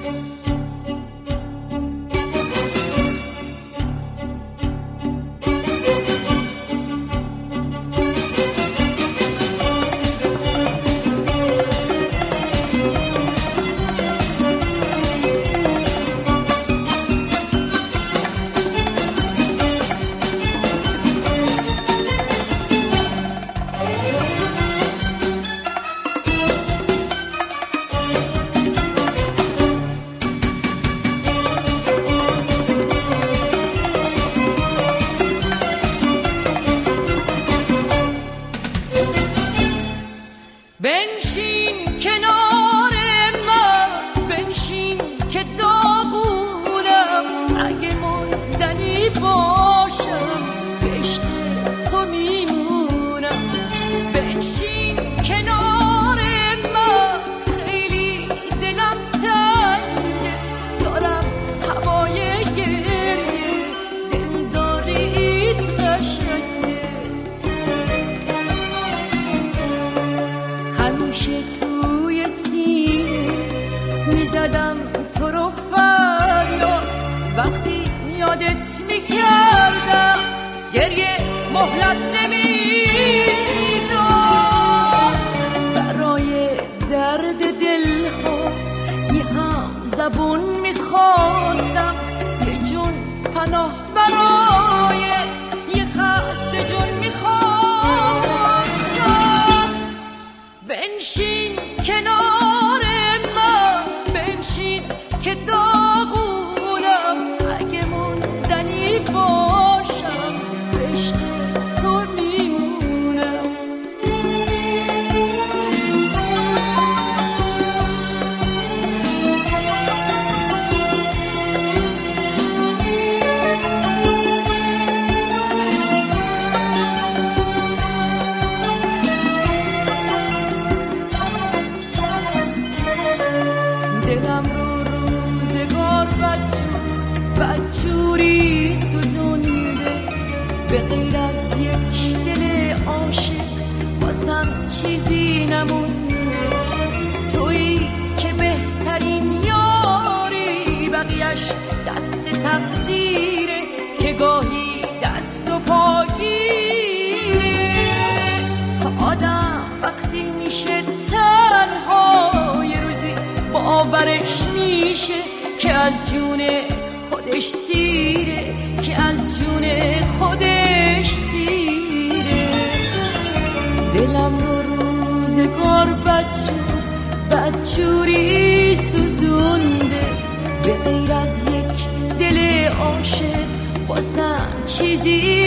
بنشین کنار من، بنشین که داغونم، اگه موندنی باشم به عشق تو میمونم. بنشین کنار من، خیلی دلم تنگه، دارم هوای گریه، دلداریت قشنگه. همیشه توی سینه میزدم تو رو فریاد، وقتی یادت میکردم گریه مهلت نمیداد. برای درد دلها یه هم زبون میخواستم، یه جون پناه برای یه خسته جون میخواستم. بنشین کنار من، بنشین که داغونم، اگه موندنی باشم به عشق تو میمونم. دلم رو روزگار بدجوری سوزونده، به غیر از یک دل عاشق واسم چیزی نمونده. تویی که بهترین یاری، بقیش دست تقدیره که گاهی دست و پاگیره. آدم وقتی میشه تنها، یه روزی باورش میشه که از جون خودش سیره، که از جون خودش سیره. دلم رو روزگار بدجوری سوزونده، به غیر از یک دل عاشق واسم چیزی